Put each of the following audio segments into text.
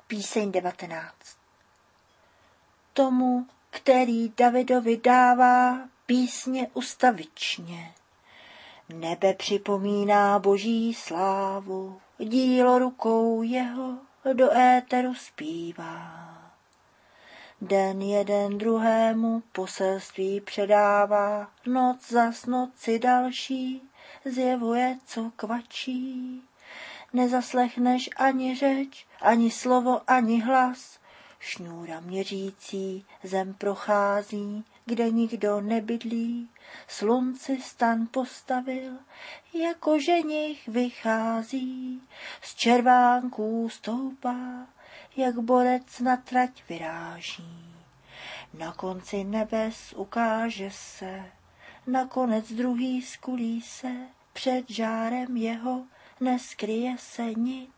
Píseň 19. Tomu, který Davidovi dává písně ustavičně. Nebe připomíná boží slávu, dílo rukou jeho do éteru zpívá. Den jeden druhému poselství předává, noc zas noci další zjevuje, co kvačí. Nezaslechneš ani řeč, ani slovo, ani hlas, šňůra měřící zem prochází, kde nikdo nebydlí. Slunci stan postavil, jako ženich vychází, z červánků stoupá, jak borec na trať vyráží. Na konci nebes ukáže se, nakonec druhý skulí se, před žárem jeho neskryje se nic.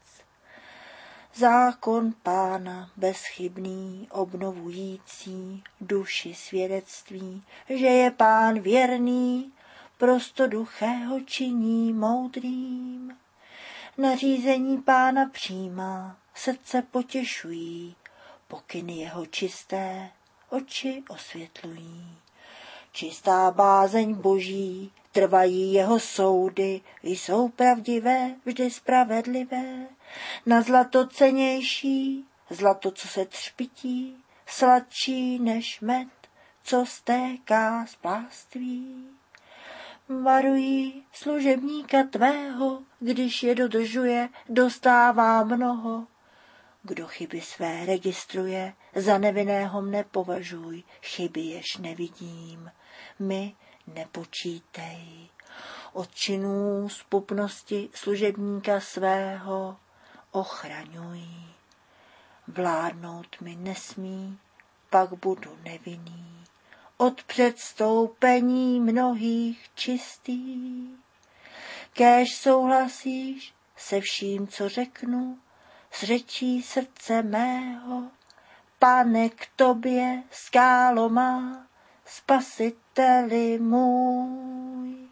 Zákon Pána bezchybný, obnovující duši svědectví, že je Pán věrný, prostoduchého činí moudrým. Nařízení Pána přijímá, srdce potěšují, pokyny jeho čisté oči osvětlují. Čistá bázeň boží, trvají jeho soudy, jsou pravdivé, vždy spravedlivé. Na zlato cennější, zlato, co se třpytí, sladší než med, co stéká z pláství. Varují služebníka tvého, když je dodržuje, dostává mnoho. Kdo chyby své registruje, za nevinného mne považuj, chyby jež nevidím, my nepočítej. Od činů zpupnosti služebníka svého ochraňuj. Vládnout mi nesmí, pak budu nevinný, od předstoupení mnohých čistý. Kéž souhlasíš se vším, co řeknu, s řečí srdce mého, Pane, k tobě skálo má, Spasiteli můj.